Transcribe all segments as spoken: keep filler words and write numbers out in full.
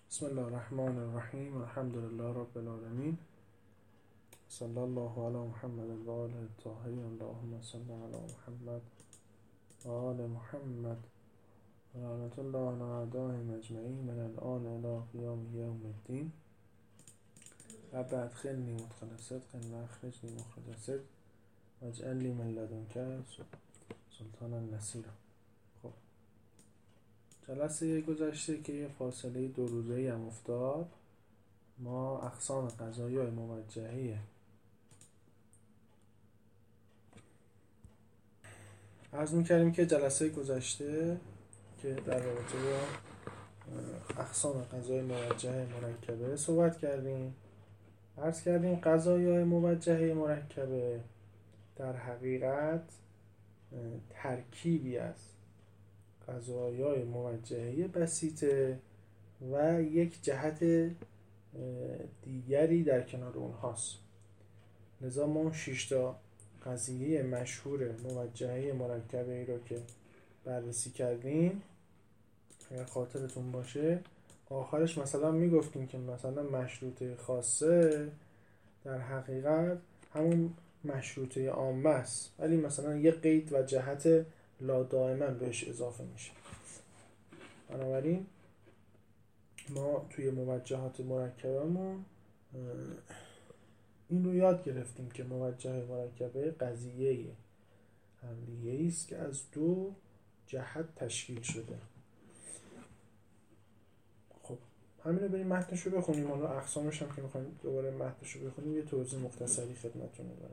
بسم الله الرحمن الرحیم الحمد لله رب العالمین صلی الله علی محمد و آله الطاهرین اللهم صل علی محمد و آل محمد و لعنت الله علی اعدائهم اجمعین من الآن الی قیام یوم الدین. و بعد خلنی مدخل صدق و اخرجنی مخرج صدق واجعل لی من لدنک سلطانا نصیرا. خب جلسه گذشته که یه فاصله دو روزه‌ای هم افتاد، ما اقسام قضایای موجهه عرض می‌کردیم که جلسه گذشته که در رابطه با اقسام قضایای موجهه مرکبه صحبت کردیم. عرض کردیم قضایای موجهه مرکبه در حقیقت ترکیبی است قضایای موجهه بسیطه و یک جهت دیگری در کنار اونهاست. لذا ما شش تا قضیه مشهور موجهه مرکبه ای رو که بررسی کردیم، اگر خاطرتون باشه آخرش مثلا میگفتیم که مثلا مشروطه خاصه در حقیقت همون مشروطه عامه است، ولی مثلا یه قید و جهت لا دائما بهش اضافه میشه. بنابراین ما توی موجهات مرکبمون این رو یاد گرفتیم که موجه مرکبه قضیه حملیه است که از دو جهت تشکیل شده. خب همین رو بریم متنش رو بخونیم. حالا اقسامش هم که میخوایم دوباره متنش رو بخونیم یه توضیح مختصری خدمتتون می‌کنم.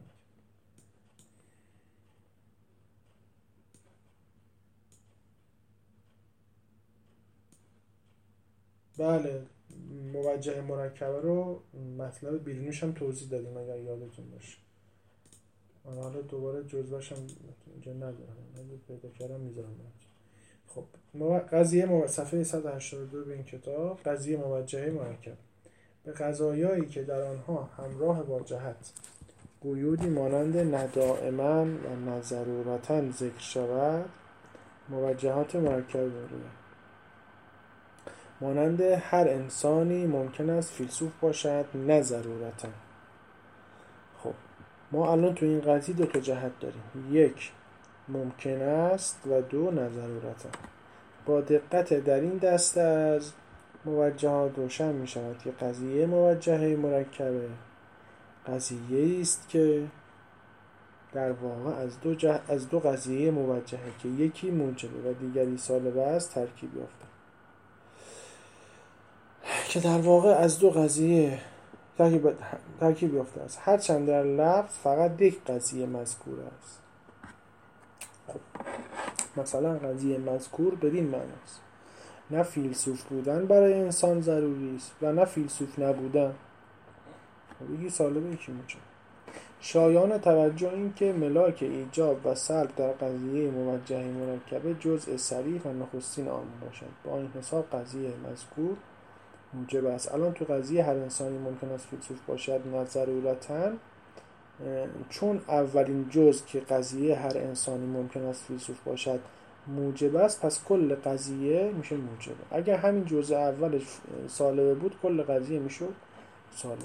بله، موجه مرکبه رو مطلب بیرونیش هم توضیح دادیم اگر یادتون باشه. من حالا دوباره جزوه‌ش هم اینجا ندارم، اگه پیدا کردم میذارم. خب قضیه مو... صفحه صد و هشتاد و دو به این کتاب، قضیه موجهه مرکب به قضایایی که در آنها همراه با جهت قیودی مانند ندائما و نضرورتا ذکر شود موجهات مرکب می‌گویند. مانند هر انسانی ممکن است فیلسوف باشد نه ضرورتا. خب ما الان تو این قضیه دو تا جهت داریم، یک ممکن است و دو نه ضرورتا. با دقت در این دسته از موجهات روشن می شود که قضیه موجهه مرکبه قضیه است که در واقع از دو جه... از دو قضیه موجهه که یکی موجبه و دیگری سالبه است ترکیب یافته، که در واقع از دو قضیه ترکیب, ترکیب یافته است، هرچند در لفظ فقط یک قضیه مذکور است. خب مثلا قضیه مذکور بدین معنی است: نه فیلسوف بودن برای انسان ضروری است و نه فیلسوف نبودن. یکی سالبه یکی موجب. شایان توجه این که ملاک ایجاب و سلب در قضیه موجهه مرکبه جزء صریح و نخستین آن باشد. با این حساب قضیه مذکور موجب است. الان تو قضیه هر انسانی ممکن است فیلسوف باشد نه ضرورتاً، چون اولین جزء که قضیه هر انسانی ممکن است فیلسوف باشد موجب است، پس کل قضیه میشه موجب. اگر همین جزء اولش سالبه بود کل قضیه میشد سالبه.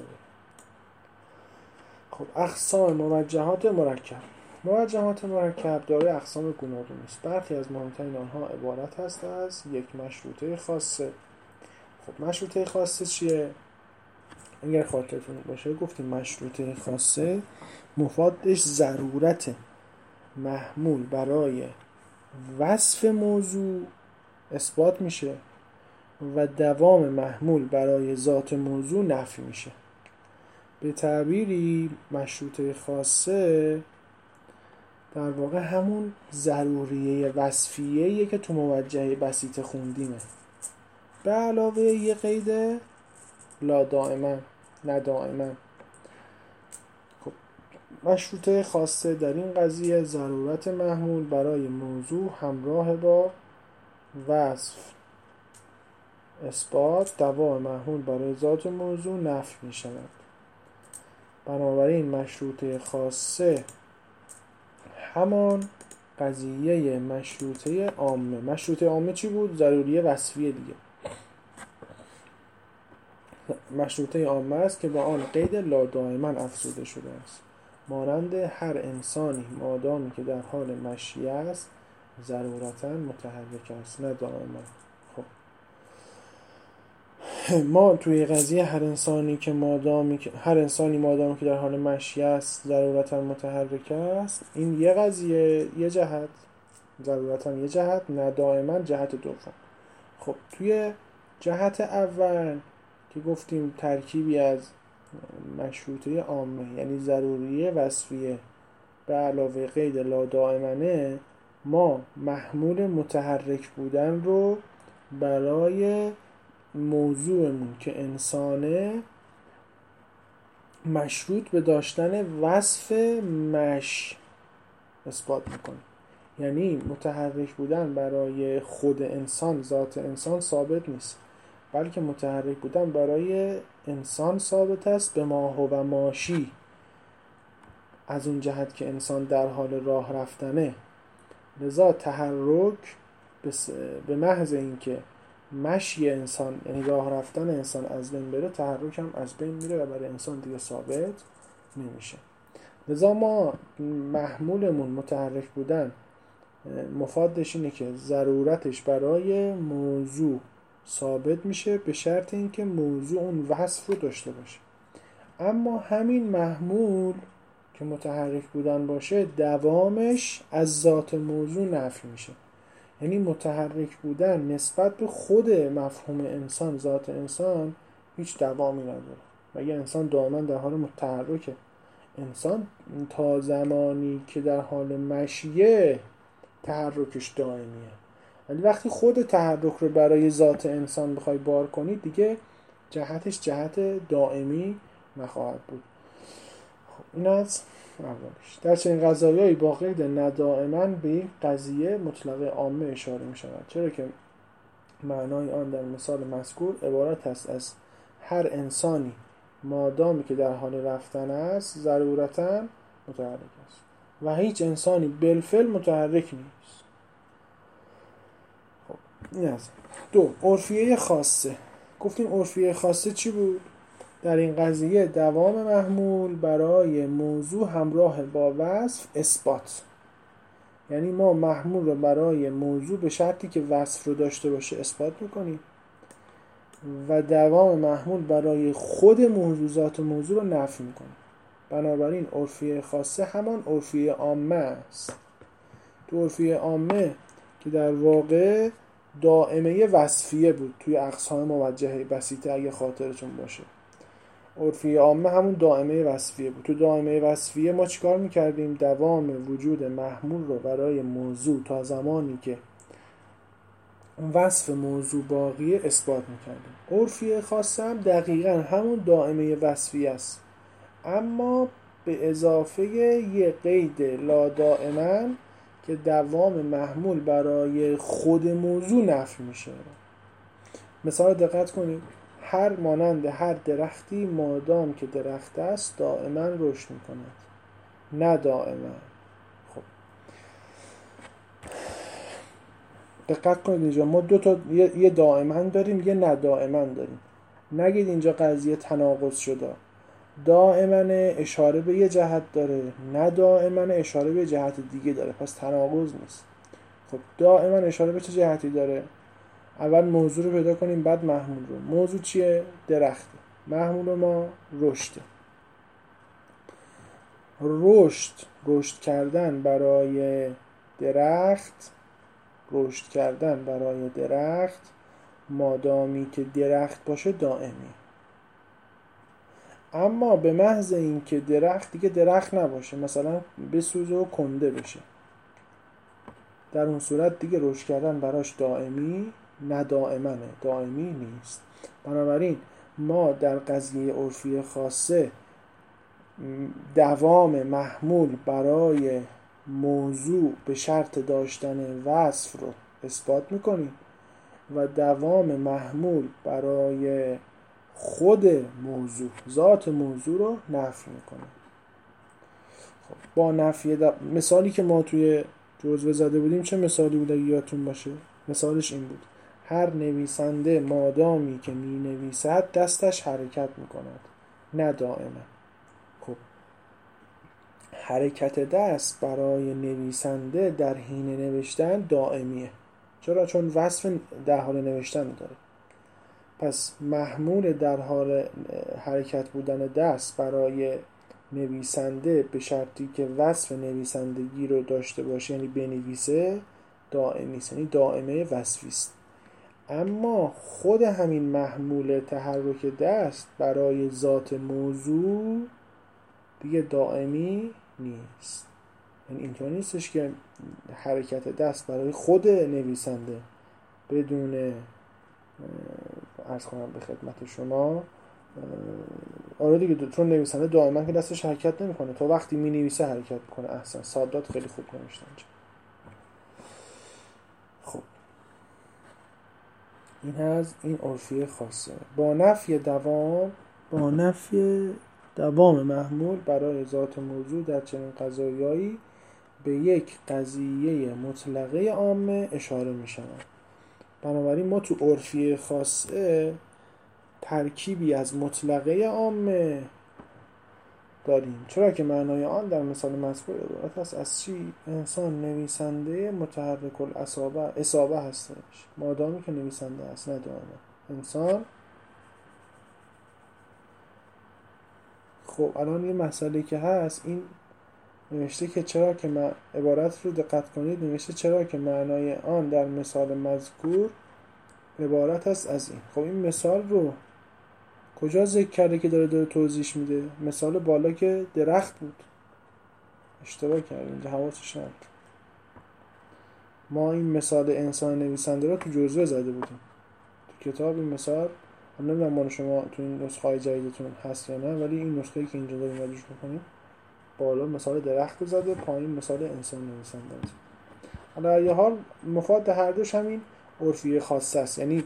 خب اقسام موجهات مرکب. موجهات مرکب دارای اقسام گوناگونی است. برخی از مهمترین آنها عبارت است از یک مشروطه خاصه. خب مشروطه خاصه چیه؟ اگر خاطرتون باشه گفتیم مشروطه خاصه مفادش ضرورت محمول برای وصف موضوع اثبات میشه و دوام محمول برای ذات موضوع نفی میشه. به تعبیری مشروطه خاصه در واقع همون ضروریه وصفیه‌ایه که تو موجهه بسیط خوندیمه، به علاوه یه قید لا دائما نه دائما. خب مشروطه خاصه در این قضیه ضرورت محمول برای موضوع همراه با وصف اثبات، دوام محمول برای ذات موضوع نفی می شود. بنابراین مشروطه خاصه همان قضیه مشروطه عامه. مشروطه عامه چی بود؟ ضروریه وصفیه دیگه. مشروطه عامه است که به آن قید لا دائما افزوده شده است، مانند هر انسانی مادامی که در حال مشی است ضرورتاً متحرک است نه دائما. خب ما توی قضیه هر انسانی که مادامی که هر انسانی مادامی که در حال مشی است ضرورتاً متحرک است، این یه قضیه، یه جهت، ضرورتاً یه جهت، نه دائما جهت دوم. خب توی جهت اول که گفتیم ترکیبی از مشروطه عامه یعنی ضروریه وصفیه به علاوه قید لا دائمنه، ما محمول متحرک بودن رو برای موضوعمون که انسانه مشروط به داشتن وصف مش اثبات میکنیم. یعنی متحرک بودن برای خود انسان، ذات انسان ثابت نیست، بلکه متحرک بودن برای انسان ثابت است به ما هو ماشی، از اون جهت که انسان در حال راه رفتنه. لذا تحرک به محض اینکه مشی انسان یعنی راه رفتن انسان از بین بره، تحرک هم از بین میره و برای انسان دیگه ثابت نمیشه. لذا ما محمولمون متحرک بودن مفادش اینه که ضرورتش برای موضوع ثابت میشه به شرط اینکه موضوع اون وصف رو داشته باشه. اما همین محمول که متحرک بودن باشه دوامش از ذات موضوع نفی میشه. یعنی متحرک بودن نسبت به خود مفهوم انسان، ذات انسان، هیچ دوامی نداره. مگه انسان دائما در حال متحرکه؟ انسان تا زمانی که در حال مشیه تحرکش دائمیه، ولی وقتی خود تحرک رو برای ذات انسان بخوای بار کنی دیگه جهتش جهت دائمی نخواهد بود. خب این از اولش. در چنین قضایایی با قید ندائما به این قضیه مطلقه عامه اشاره می شود، چرا که معنای آن در مثال مذکور عبارت است از هر انسانی مادامی که در حال رفتن است ضرورتاً متحرک است و هیچ انسانی بالفعل متحرک نیست. خب این از دو. عرفیه خاصه. گفتیم عرفیه خاصه چی بود؟ در این قضیه دوام محمول برای موضوع همراه با وصف اثبات. یعنی ما محمول رو برای موضوع به شرطی که وصف رو داشته باشه اثبات میکنیم و دوام محمول برای خود موضوعات موضوع رو نفی میکنیم. بنابراین عرفیه خاصه همان عرفیه عامه است. تو عرفیه عامه که در واقع دائمه وصفیه بود توی اقسام موجهه بسیطه اگه خاطرتون باشه، عرفیه عامه همون دائمه وصفیه بود. تو دائمه وصفیه ما چیکار میکردیم؟ دوام وجود محمول رو برای موضوع تا زمانی که وصف موضوع باقیه اثبات میکردیم. عرفیه خاصه هم دقیقا همون دائمه وصفیه است، اما به اضافه یه قید لا دائما که دوام محمول برای خود موضوع نفی میشه. مثال دقت کنید، هر مانند هر درختی مادام که درخت است دائما رشد میکند، نه دائما. خب دقت کنید اینجا ما دو تا یه دائما داریم یه نه دائما داریم. نگید اینجا قضیه تناقض شده. دائما اشاره به یه جهت داره، نه دائما اشاره به جهت دیگه داره، پس تناقض نیست. خب دائما اشاره به چه جهتی داره؟ اول موضوع رو پیدا کنیم بعد محمول رو. موضوع چیه؟ درخته. محمول ما رشده. رشد رشد کردن برای درخت رشد کردن برای درخت مادامی که درخت باشه دائمی. اما به محض این که درخت دیگه درخت نباشه، مثلا بسوزه و کنده بشه، در اون صورت دیگه رشد کردن براش دائمی نه دائمنه، دائمی نیست. بنابراین ما در قضیه عرفی خاصه دوام محمول برای موضوع به شرط داشتن وصف رو اثبات میکنیم و دوام محمول برای خود موضوع، ذات موضوع رو نفی میکنیم. خب با نفی د... مثالی که ما توی جزوه زده بودیم چه مثالی بود اگه یادتون باشه؟ مثالش این بود: هر نویسنده مادامی که می نویسد دستش حرکت می کند، نه دائما. خب حرکت دست برای نویسنده در حین نوشتن دائمیه. چرا؟ چون وصف در حال نوشتن داره. پس محمول در حال حرکت بودن دست برای نویسنده به شرطی که وصف نویسندگی رو داشته باشه، یعنی بنویسه، دائمی است، یعنی دائمه وصفی است. اما خود همین محمول تحرک دست برای ذات موضوع دیگه دائمی نیست. یعنی اینطور نیستش که حرکت دست برای خود نویسنده بدون عرض کنم به خدمت شما، آره دیگه، چون نویسنده دائما که دستش حرکت نمیکنه، تا وقتی می نویسه حرکت میکنه. احسن، سادات خیلی خوب نوشتن. خب این از این عرفیه خاصه. با نفی دوام با نفی دوام محمول برای ذات موضوع در چنین قضایایی به یک قضیه مطلقه عامه اشاره می شود. بنابراین ما تو عرفیه خاصه ترکیبی از مطلقه عامه داریم، چرا که معنای آن در مثال مذکور عبارت است از چی؟ انسان نویسنده متحرک الاصابع اصابع هستش، مادامی که نویسنده است، نه دائما. انسان. خب الان یه مسئله که هست، این نوشته که چرا که من عبارت رو دقت کنید، نوشته چرا که معنای آن در مثال مذکور عبارت است از این. خب این مثال رو کجا ذکر کرده که داره داره توضیح میده؟ مثال بالا که درخت بود، اشتباه کرد اینجا، حواسش نبود. ما این مثال انسان نویسنده رو تو جزوه زده بودیم تو کتاب. این مثال من نمیدونم مال شما تو این نسخه های جدیدتون هست یا نه، ولی این نسخه‌ای که اینجا داریم ردیش بکنیم بالا مثال درخت رو زده، پایین مثال انسان نویسنده است. حالا یه حال مفاد هر دوش همین عرفیه خاصه است، یعنی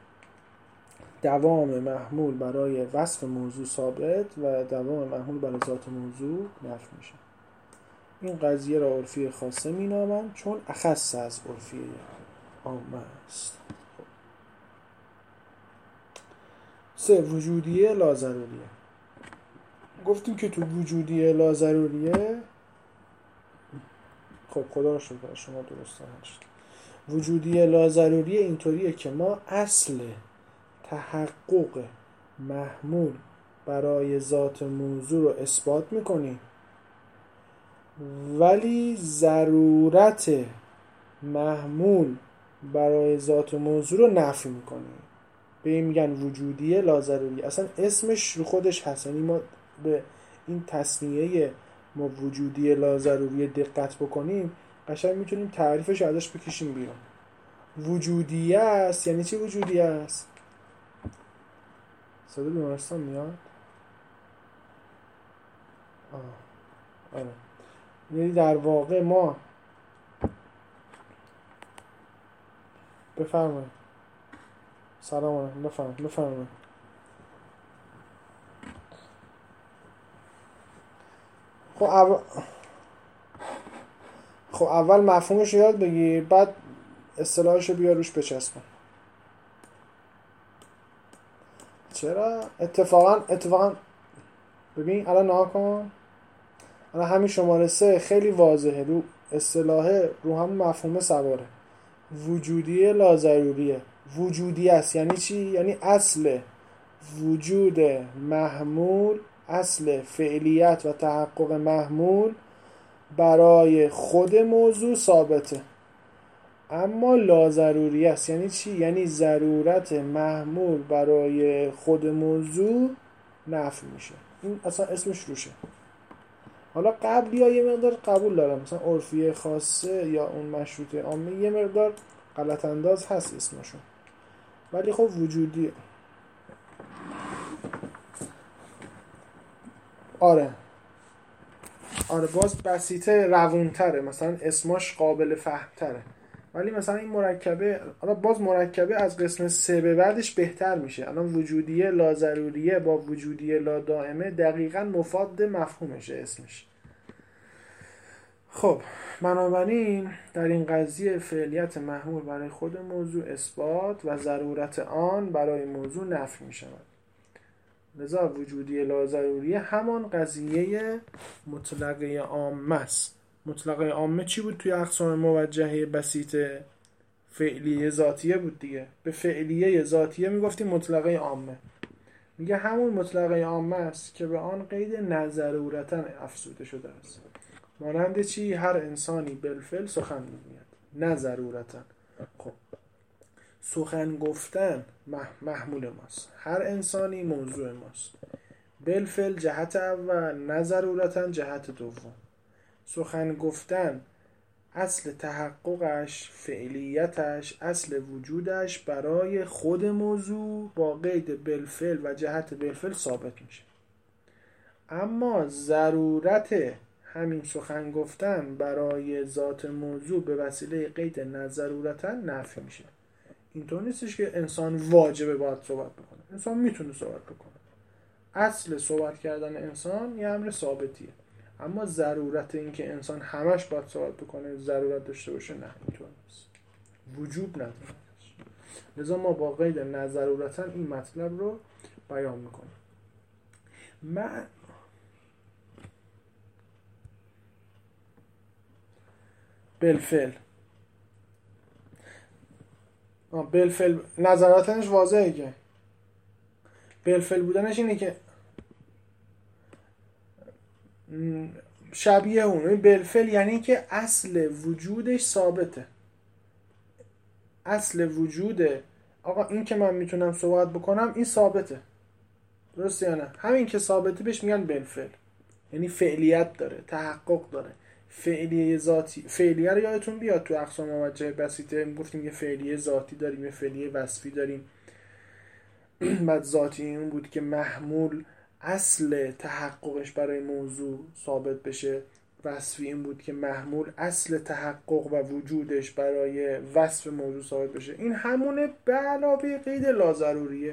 دوام محمول برای وصف موضوع ثابت و دوام محمول برای ذات موضوع نفی میشه. این قضیه را عرفیه خاصه مینامند چون اخص از عرفیه عامه است. سه، وجودیه لازروریه. گفتیم که تو وجودیه لازروریه، خب خدا رو شکر شما درست هست. وجودیه لازروریه اینطوریه که ما اصل تحقق محمول برای ذات موضوع رو اثبات میکنیم، ولی ضرورت محمول برای ذات موضوع رو نفی میکنیم. به این میگن وجودیه لازروریه. اصلا اسمش رو خودش هست، یعنی ما به این تصنیه ما وجودیه لازروریه دقت بکنیم قشنگ میتونیم تعریفش ازش بکشیم بیرون. وجودیه است یعنی چی؟ وجودیه است صدا بیمارستان میاد؟ آه. آره. یعنی در واقع ما بفرمایید. سلام علیکم. بفرمایید بفرمایید. خب اول خب اول مفهومش رو یاد بگیر، بعد اصطلاحش رو بیا روش بچسبون. چرا؟ اتفاقا اتفاقا ببین الان نها کن، الان همین شماره سه خیلی واضحه، رو اصطلاحه رو همون مفهوم سواره. وجودیه لازروریه. وجودی است یعنی چی؟ یعنی اصل وجود محمول، اصل فعلیت و تحقق محمول برای خود موضوع ثابته. اما لازروری است یعنی چی؟ یعنی ضرورت محمول برای خود موضوع نفی میشه. این اصلا اسمش روشه. حالا قبلی ها یه مقدار قبول دارم، مثلا عرفیه خاصه یا اون مشروطه عامه یه مقدار غلط انداز هست اسمشون، ولی خب وجودی. آره آره باز بسیطه روونتره، مثلا اسماش قابل فهم تره، ولی مثلا این مرکبه، حالا باز مرکبه از قسم سه به بعدش بهتر میشه. الان وجودیه لازروریه با وجودیه لادائمه دقیقاً مفاد مفهومشه اسمش. خب بنابراین در این قضیه فعلیت محمول برای خود موضوع اثبات و ضرورت آن برای موضوع نفی می شود. لذا وجودی لاضروریه همان قضیه مطلقه عامه است. مطلقه عامه چی بود توی اقسام موجهه بسیطه؟ فعلیه ذاتیه بود دیگه. به فعلیه ذاتیه میگفتیم مطلقه عامه. میگه همون مطلقه عامه است که به آن قید نضرورتاً افزوده شده است. مانند چی؟ هر انسانی بالفعل سخن میگوید، نه ضرورتاً. خب سخن گفتن محمول ماست، هر انسانی موضوع ماست. بالفعل جهت اول، نه ضرورتاً جهت دوم. سخن گفتن اصل تحققش، فعلیتش، اصل وجودش برای خود موضوع با قید بالفعل و جهت بالفعل ثابت میشه. اما ضرورت همین سخن گفتن برای ذات موضوع به وسیله قید نضرورتاً نفی میشه. اینطور نیستش که انسان واجبه باید صحبت بکنه. انسان میتونه صحبت بکنه. اصل صحبت کردن انسان یه امر ثابتیه. اما ضرورت این که انسان همش باید صحبت بکنه، ضرورت داشته باشه، نه اینطور نیست. وجوب نداره. لذا ما با قید نضرورتاً این مطلب رو بیان میکنیم. من بالفعل بالفعل نظراتش واضحه که بالفعل بودنش اینه که شبیه اون. بالفعل یعنی که اصل وجودش ثابته. اصل وجوده آقا این که من میتونم صحبت بکنم این ثابته، درسته یا نه؟ همین که ثابته بهش میگن بالفعل، یعنی فعلیت داره، تحقق داره. فعلیه ذاتی، فعلیه رو یادتون بیاد تو اقسام موجه بسیطه گفتیم یه فعلیه ذاتی داریم، یه فعلیه وصفی داریم. بعد ذاتی این بود که محمول اصل تحققش برای موضوع ثابت بشه. وصفی این بود که محمول اصل تحقق و وجودش برای وصف موضوع ثابت بشه. این همونه به علاوه قید لاضروریه.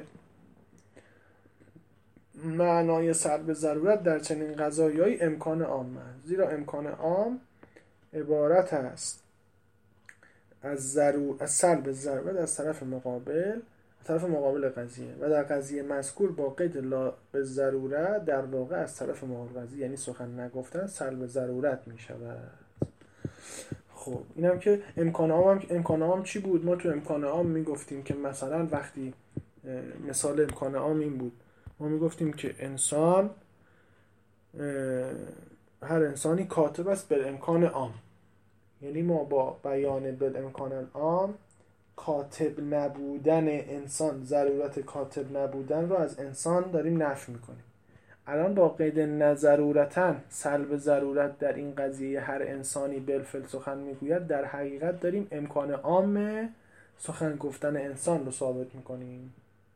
معنای سلب ضرورت در چنین قضایایی امکان عام است، زیرا امکان عام عبارت است از ضرور از سلب ضرورت از طرف مقابل طرف مقابل قضیه و در قضیه مذکور با قید لا به ضرورت در واقع از طرف مقابل قضیه، یعنی سخن نگفتن سلب ضرورت می شود. خب اینم که امکان عام. امکان عام چی بود؟ ما تو امکان عام می گفتیم که مثلا وقتی مثال امکان عام این بود، ما می گفتیم که انسان هر انسانی کاتب است بالامکان عام، یعنی ما با بیان بالامکان عام کاتب نبودن انسان، ضرورت کاتب نبودن رو از انسان داریم نفی میکنیم. الان با قید نضرورتاً سلب ضرورت در این قضیه هر انسانی بالفعل سخن میگوید، در حقیقت داریم امکان عام سخن گفتن انسان رو ثابت میکنیم.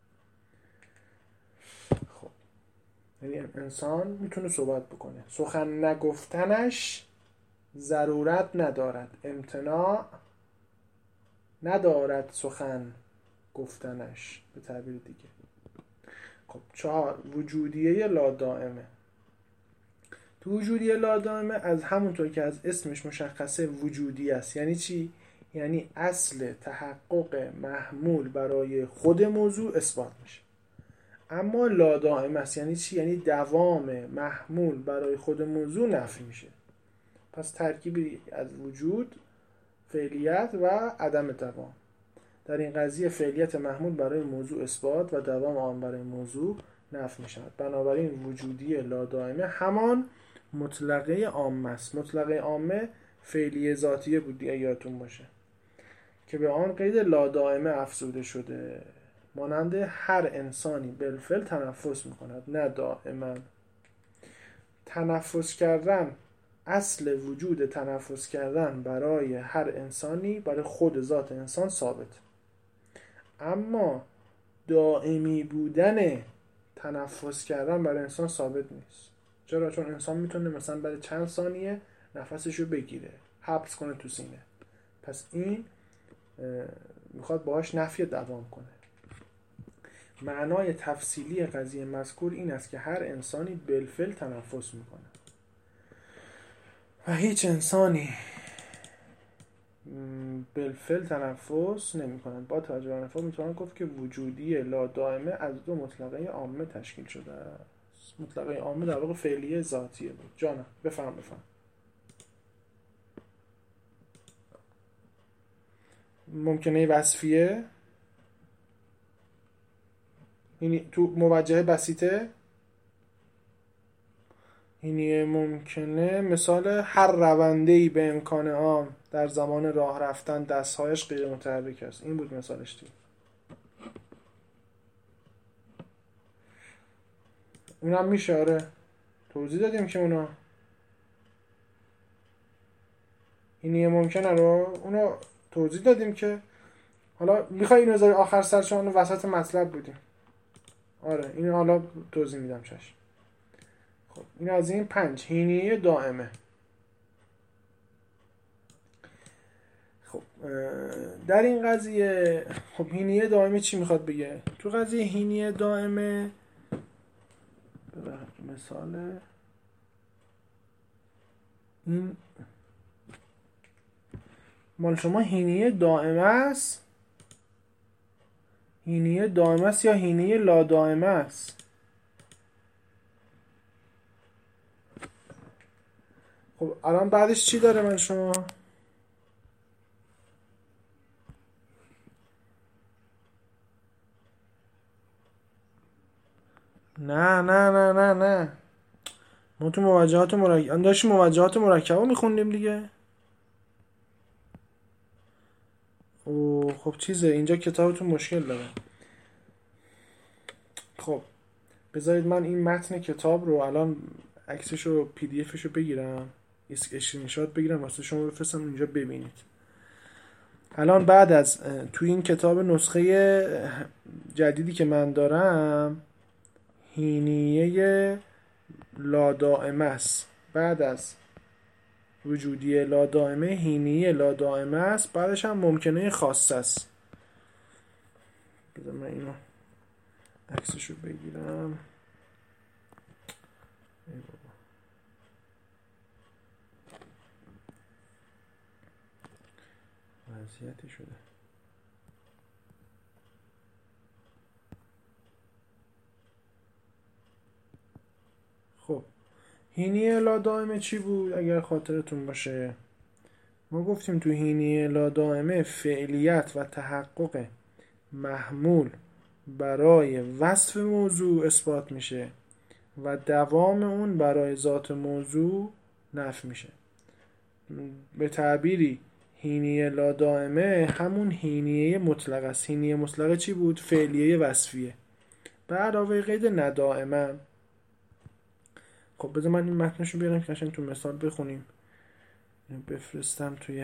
خب یعنی انسان میتونه صحبت بکنه، سخن نگفتنش ضرورت ندارد، امتناع ندارد سخن گفتنش به تعبیر دیگه. خب چهار، وجودیه لادائمه. تو وجودیه لادائمه از همونطور که از اسمش مشخصه وجودی است. یعنی چی؟ یعنی اصل تحقق محمول برای خود موضوع اثبات میشه، اما لادائمه است. یعنی چی؟ یعنی دوام محمول برای خود موضوع نفی میشه. پس ترکیبی از وجود، فعلیت و عدم دوام. در این قضیه فعلیت محمول برای موضوع اثبات و دوام آن برای موضوع نفی می شود. بنابراین وجودی لادائمه همان مطلقه عامه است. مطلقه عامه فعلیه ذاتیه بود دیگه، یادتون باشه، که به آن قید لادائمه افزوده شده. مانند هر انسانی بالفعل تنفس می کند، نه دائما. تنفس کردن، اصل وجود تنفس کردن برای هر انسانی برای خود ذات انسان ثابت، اما دائمی بودن تنفس کردن برای انسان ثابت نیست. چرا؟ چون انسان میتونه مثلا برای چند ثانیه نفسشو بگیره، حبس کنه تو سینه. پس این میخواد باهاش نفی دوام کنه. معنای تفصیلی قضیه مذکور این است که هر انسانی بالفعل تنفس میکنه. و هیچ انسانی م، بالفعل تنفس نمی کنند. با توجه به آنفا میتوان گفت که وجودی لا دائمه از دو مطلقه عامه تشکیل شده است. مطلقه عامه در واقع فعلیه ذاتیه بود. جانم بفهم بفهم. ممکنه وصفیه این تو موجه بسیطه. اینیه ممکنه مثال هر رونده‌ای به امکان عام در زمان راه رفتن دستهایش غیر متحرک است. این بود مثالش دیگه. اونم میشه آره توضیح دادیم که اونا اینیه ممکنه رو اونو توضیح دادیم که حالا میخوای اینو بذاری آخر سر چون وسط مطلب بودیم. آره اینو حالا توضیح میدم چشم. خب این از این پنج هینیه دائمه. خب در این قضیه خب هینیه دائمه چی میخواد بگه؟ تو قضیه هینیه دائمه مثال این مال شما هینیه دائمه است، هینیه دائمه است یا هینیه لا دائمه است؟ خب الان بعدش چی داره مال شما؟ نه نه نه نه نه ما تو موجهات مرکب داشتیم موجهات مرکبه میخوندیم دیگه. او خب چیزه اینجا کتابتون مشکل داره. خب بذارید من این متن کتاب رو الان عکسش رو پی دی افش رو بگیرم اسکرین شات بگیرم واسه شما بفرستم اینجا ببینید. الان بعد از تو این کتاب نسخه جدیدی که من دارم هینیه لا دائمه است. بعد از وجودی لا دائمه هینیه لا دائمه است. بعدش هم ممکنه خاصه است. بذار من اینو عکسشو بگیرم. ای بابا وضعیتی شده. خب هینیه لا دائمه چی بود اگر خاطرتون باشه؟ ما گفتیم تو هینیه لا دائمه فعلیت و تحقق محمول برای وصف موضوع اثبات میشه و دوام اون برای ذات موضوع نفی میشه. به تعبیری هینیه لا دائمه همون هینیه مطلق است. هینیه مطلقه چی بود؟ فعلیه وصفیه به علاوه قید ندائمه. خب بذار من این متنشو بیارم که قشنگ تو مثال بخونیم. اینو بفرستم توی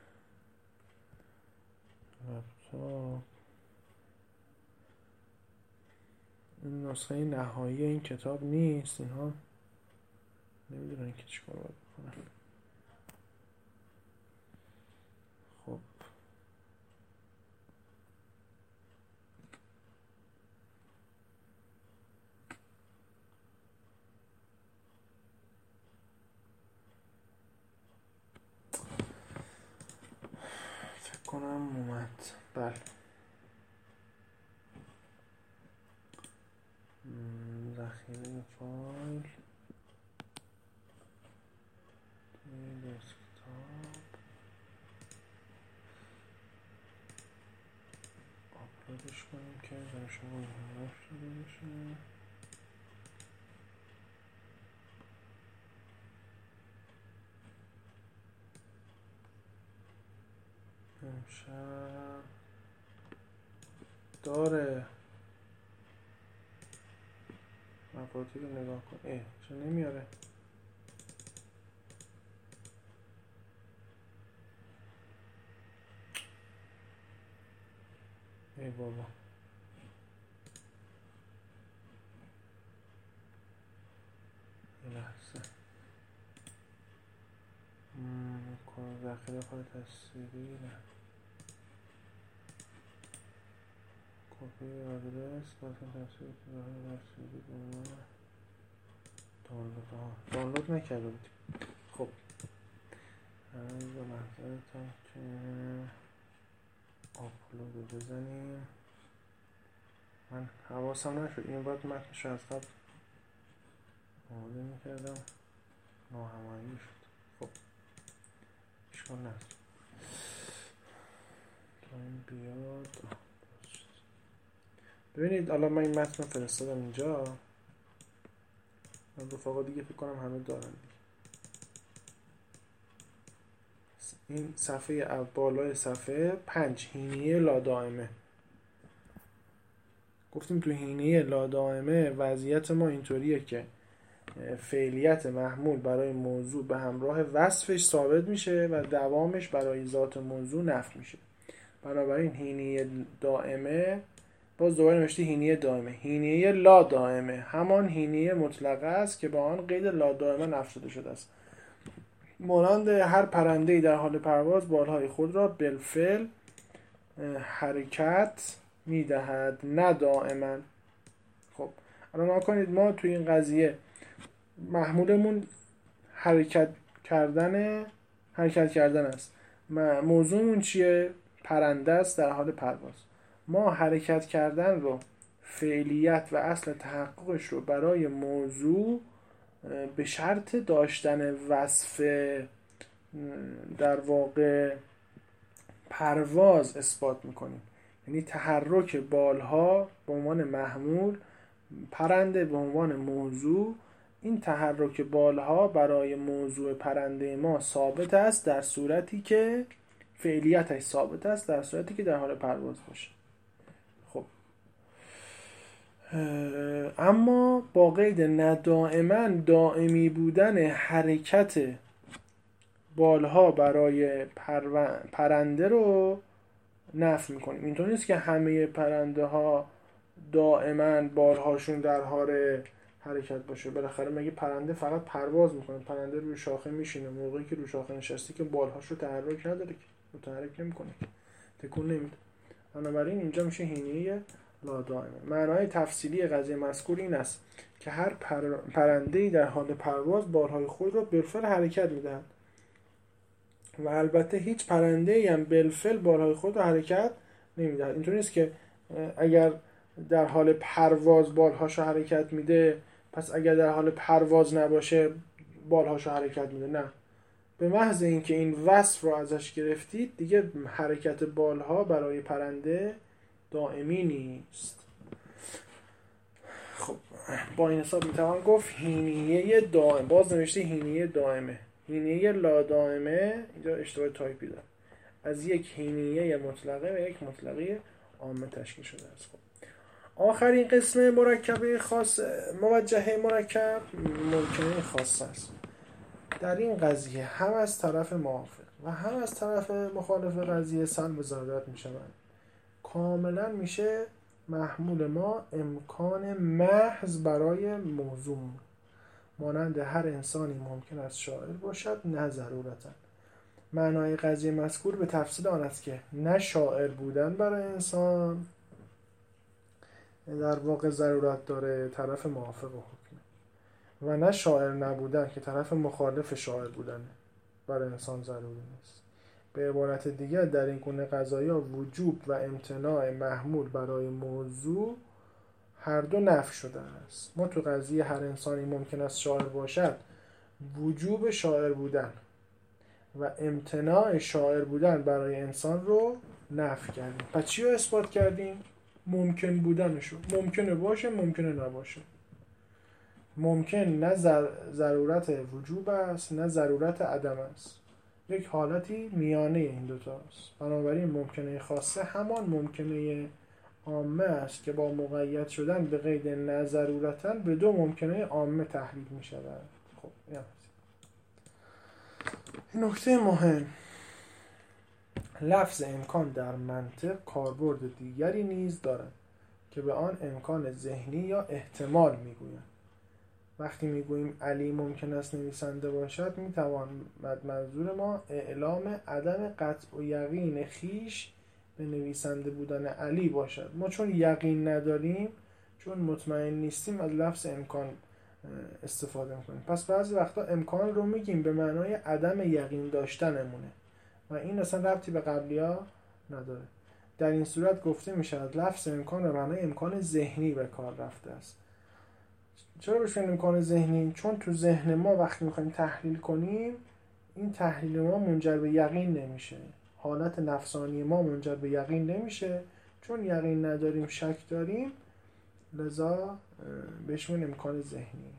لپتاپ. این نسخه نهایی این کتاب نیست. اینها نمیدونن که چیکار باید بکنن. خب فکر کنم اومد. بله ذخیره فایل دسکتاپ آپلودش کنیم که در شما معرف شده بشه. امشب داره مفاتی رو نگاه کن. اه چه نمیاره؟ ای بابا یه لحظه. ذخیره فایل تصویری نه کپی آدرس بازم تصویر تصویری دانلود دانلود نکرده بودیم. خب از دو لحظه تا که آپلود رو بزنیم. من حواسم نشد این باید متنش رو از قبل آماده میکردم، ناهماهنگی شد. خب اشکال نداره، تا این بیاد. ببینید الان من این متن رو فرستادم اینجا، من رفاقا دیگه فکر کنم همه دارن دیگه. این صفحه بالای صفحه پنج، هینیه لادائمه. گفتیم تو هینیه لادائمه وضعیت ما اینطوریه که فعلیت محمول برای موضوع به همراه وصفش ثابت میشه و دوامش برای ذات موضوع نفی میشه. بنابراین هینیه دائمه، باز دوباره نوشته هینیه دائمه، هینیه لا دائمه همان هینیه مطلقه است که با آن قید لا دائمه نفی شده شده است. مانند هر پرنده‌ای در حال پرواز بالهای خود را بالفعل حرکت میدهد، نه دائما. خب الان نگاه کنید، ما توی این قضیه محمولمون حرکت کردن حرکت کردن است. موضوعمون چیه؟ پرنده است در حال پرواز. ما حرکت کردن رو، فعلیت و اصل تحققش رو برای موضوع به شرط داشتن وصف در واقع پرواز اثبات میکنیم. یعنی تحرک بالها به عنوان محمول، پرنده به عنوان موضوع. این تحرک بالها برای موضوع پرنده ما ثابت است در صورتی که فعلیتش ثابت است، در صورتی که در حال پرواز باشه. خب اما با قید ندائما دائمی بودن حرکت بالها برای پرنده رو نفی میکنیم. اینطور نیست که همه پرنده ها دائما بالهاشون در حال حرکت باشه. بالاخره مگه پرنده فقط پرواز میکنه؟ پرنده روی شاخه میشینه، موقعی که روی شاخه نشستی که بالهاش رو تحرک نداره، که متحرک نمیکنه، تکون نمیده. بنابراین اینجا میشه هینیه لا دائمه. معنای تفصیلی قضیه مذکور این است که هر پر... پرنده‌ای در حال پرواز بالهای خود را بالفعل حرکت میدهد و البته هیچ پرنده‌ای هم بالفعل بالهای خود را حرکت نمیدهد. اینطور نیست که اگر در حال پرواز بالهاشو حرکت میده پس اگر در حال پرواز نباشه بالهاشو حرکت میده. نه، به محض اینکه این وصف رو ازش گرفتید دیگه حرکت بالها برای پرنده دائمی نیست. خب با این حساب میتوان گفت هینیه دائم، باز نوشته هینیه دائمه، هینیه لا دائمه، اینجا اشتباه تایپی دارم، از یک هینیه مطلقه و یک مطلقه عامه تشکیل شده است. خب آخرین قسم مرکبه خاص، موجهه مرکب، ممکنه خاص است. در این قضیه هم از طرف موافق و هم از طرف مخالف قضیه سلب ضرورت می شوند. کاملا میشه محمول ما امکان محض برای موضوع، مانند هر انسانی ممکن است شاعر باشد، نه ضرورتا. معنای قضیه مذکور به تفصیل آن است که نه شاعر بودن برای انسان در واقع ضرورت داره، طرف موافق و حکمه، و نه شاعر نبودن که طرف مخالف شاعر بودن برای انسان ضروری نیست. به عبارت دیگر در این گونه قضایا وجوب و امتناع محمول برای موضوع هر دو نفی شده است. ما تو قضیه هر انسانی ممکن است شاعر باشد وجوب شاعر بودن و امتناع شاعر بودن برای انسان رو نفی کردیم. پس چی رو اثبات کردیم؟ ممکن بودنشو. ممکنه باشه، ممکنه نباشه. ممکن نه ضرورت وجوب است، نه ضرورت عدم است. یک حالتی میانه این دوتا است. بنابراین ممکنه خاصه همان ممکنه عامه است که با مقید شدن به قید نه ضرورتاً به دو ممکنه عامه تحلیل می شود. خب این نکته مهم، لفظ امکان در منطق کاربرد دیگری نیز دارد که به آن امکان ذهنی یا احتمال میگویند. وقتی میگوییم علی ممکن است نویسنده باشد، میتواند منظور ما اعلام عدم قطع و یقین خیش به نویسنده بودن علی باشد. ما چون یقین نداریم، چون مطمئن نیستیم، از لفظ امکان استفاده میکنیم. پس بعضی وقتا امکان رو میگیم به معنای عدم یقین داشتنمونه و این اصلا ربطی به قبلیا نداره. در این صورت گفته میشود لفظ امکان به معنای امکان ذهنی به کار رفته است. چرا بهش میگن امکان ذهنی؟ چون تو ذهن ما وقتی میخوایم تحلیل کنیم، این تحلیل ما منجر به یقین نمیشه، حالت نفسانی ما منجر به یقین نمیشه، چون یقین نداریم، شک داریم، لذا بهش میگن امکان ذهنی.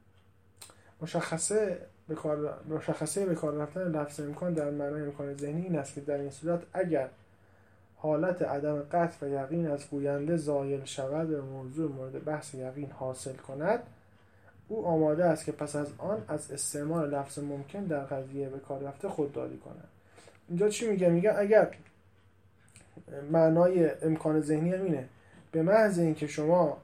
مشخصه به کار مشخصه به کار رفتن لفظ امکان در معنای امکان ذهنی این است که در این صورت اگر حالت عدم قطع و یقین از گوینده زایل شود و موضوع مورد بحث یقین حاصل کند، او آماده است که پس از آن از استعمال لفظ ممکن در قضیه به کار رفته خودداری کند. اینجا چی میگه؟ میگه اگر معنای امکان ذهنی هم اینه، به محض اینکه شما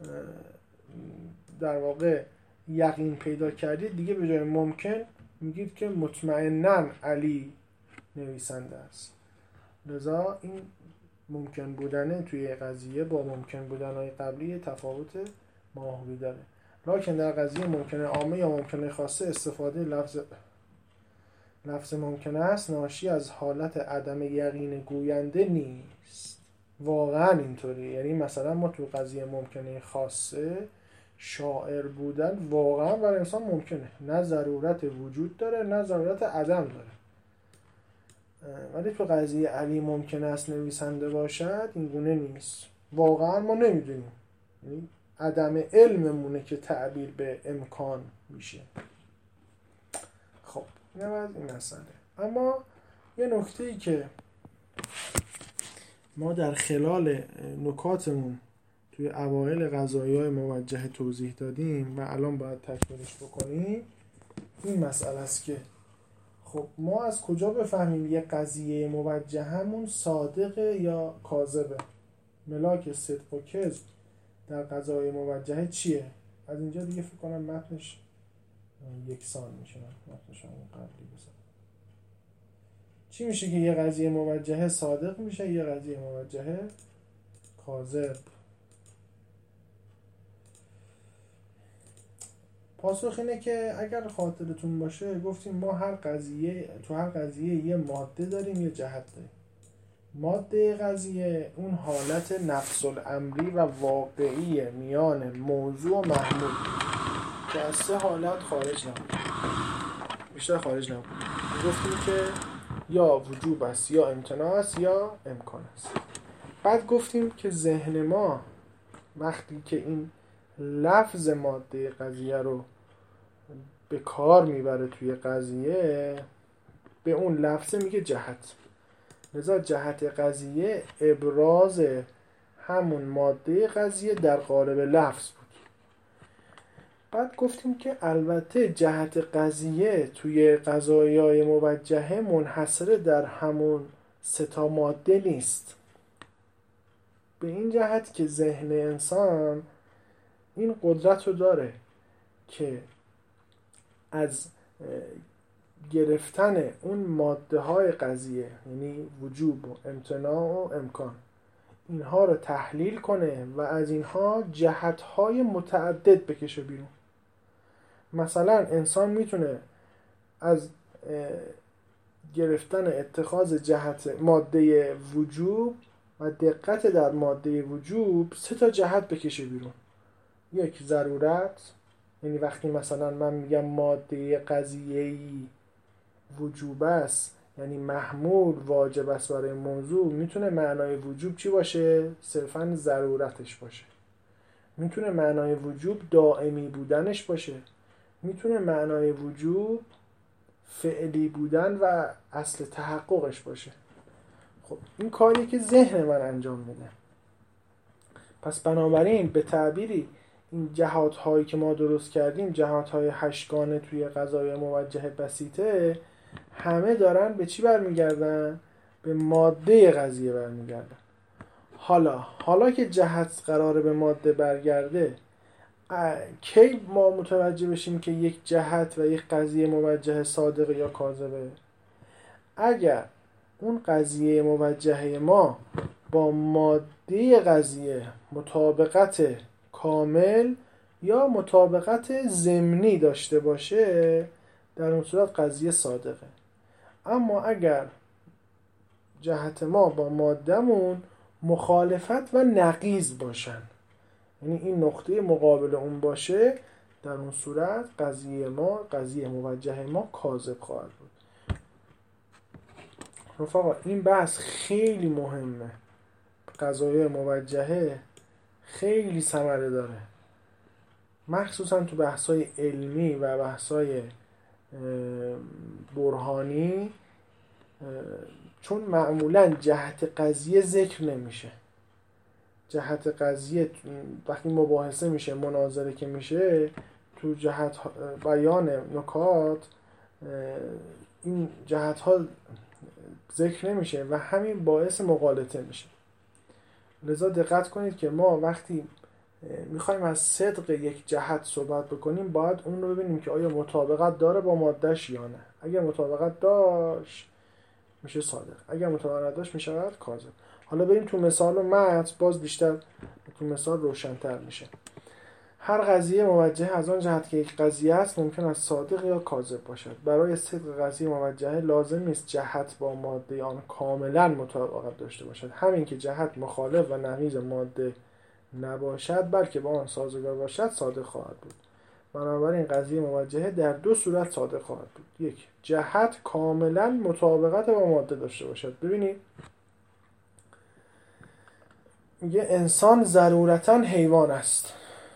در واقع یقین پیدا کردید، دیگه به جای ممکن میگید که مطمئناً علی نویسنده است. لذا این ممکن بودنه توی قضیه با ممکن بودنهای قبلی تفاوت ماهوی داره. لکن در قضیه ممکنه عامه یا ممکنه خاصه استفاده لفظ لفظ ممکن است ناشی از حالت عدم یقین گوینده نیست. واقعا اینطوریه. یعنی مثلا ما تو قضیه ممکنه خاصه شاعر بودن واقعا برای انسان ممکنه، نه ضرورت وجود داره نه ضرورت عدم داره. ولی تو قضیه علی ممکن است نویسنده باشد این گونه نیست. واقعا ما نمیدونیم، یعنی عدم علممونه که تعبیر به امکان میشه. خب این هم از این مسئله. اما یه نکته‌ای که ما در خلال نکاتمون توی اوایل قضایای موجه توضیح دادیم و الان باید تکمیلش بکنیم، این مسئله است که خب ما از کجا بفهمیم یه قضیه موجه همون صادقه یا کاذبه؟ ملاک صدق و کذب در قضای موجه چیه؟ از اینجا دیگه فکر کنم متنش یکسان میشه. متنش همون قبلی بزن. چی میشه که یه قضیه موجه صادق میشه یه قضیه موجه کاذب؟ پاسخ اینه که اگر خاطرتون باشه گفتیم ما هر قضیه تو هر قضیه یه ماده داریم یه جهت داریم. ماده قضیه اون حالت نفس الامری و واقعی میان موضوع و محمول که از سه حالت خارج نبود، بیشتر خارج نبود. گفتیم که یا وجوب است یا امتناع است یا امکان است. بعد گفتیم که ذهن ما وقتی که این لفظ ماده قضیه رو به کار میبره توی قضیه، به اون لفظ میگه جهت. لذا جهت قضیه ابراز همون ماده قضیه در قالب لفظ بود. بعد گفتیم که البته جهت قضیه توی قضایای موجهه منحصر در همون سه تا ماده نیست، به این جهت که ذهن انسان این قدرت رو داره که از گرفتن اون ماده های قضیه، یعنی وجوب و امتناع و امکان، اینها رو تحلیل کنه و از اینها جهت های متعدد بکشه بیرون. مثلا انسان میتونه از گرفتن اتخاذ جهت ماده وجوب و دقت در ماده وجوب سه تا جهت بکشه بیرون. یک، ضرورت، یعنی وقتی مثلا من میگم ماده قضیه‌ای وجوب است یعنی محمول واجب است برای موضوع، میتونه معنای وجوب چی باشه؟ صرفاً ضرورتش باشه. میتونه معنای وجوب دائمی بودنش باشه. میتونه معنای وجوب فعلی بودن و اصل تحققش باشه. خب این کاری که ذهن من انجام میده. پس بنابراین به تعبیری این جهات هایی که ما درست کردیم، جهات های هشتگانه توی قضای موجه بسیطه، همه دارن به چی برمیگردن؟ به ماده قضیه برمیگردن. حالا حالا که جهت قراره به ماده برگرده، کی ما متوجه بشیم که یک جهت و یک قضیه موجه صادق یا کاذبه؟ اگر اون قضیه موجهه ما با ماده قضیه مطابقت کامل یا مطابقت ضمنی داشته باشه، در اون صورت قضیه صادقه. اما اگر جهت ما با مادهمون مخالفت و نقیض باشن، یعنی این نقطه مقابل اون باشه، در اون صورت قضیه ما، قضیه موجه ما کاذب خواهد بود. رفقا این بحث خیلی مهمه. قضایای موجهه خیلی ثمره داره، مخصوصا تو بحث‌های علمی و بحث‌های برهانی، چون معمولا جهت قضیه ذکر نمیشه. جهت قضیه وقتی مباحثه میشه، مناظره که میشه، تو جهت بیان نکات این جهت ها ذکر نمیشه و همین باعث مغالطه میشه. لذا دقت کنید که ما وقتی میخوایم از صدق یک جهت صحبت بکنیم، باید اون رو ببینیم که آیا مطابقت داره با مادهش یا نه. اگر مطابقت داشت میشه صادق، اگر مطابقت داشت میشه کاذب. حالا بریم تو مثال و متن، باز بیشتر تو مثال روشن‌تر میشه. هر قضیه موجهه از آن جهت که یک قضیه است ممکن است صادق یا کاذب باشد. برای صدق قضیه موجهه لازم نیست جهت با ماده آن کاملا مطابقت داشته باشد. همین که جهت مخالف و نقیض ماده نباشد بلکه با آن سازگار باشد صادق خواهد بود. بنابراین قضیه موجهه در دو صورت صادق خواهد بود. یک، جهت کاملا مطابقت با ماده داشته باشد. ببینید میگه انسان ضرورتاً حیوان است.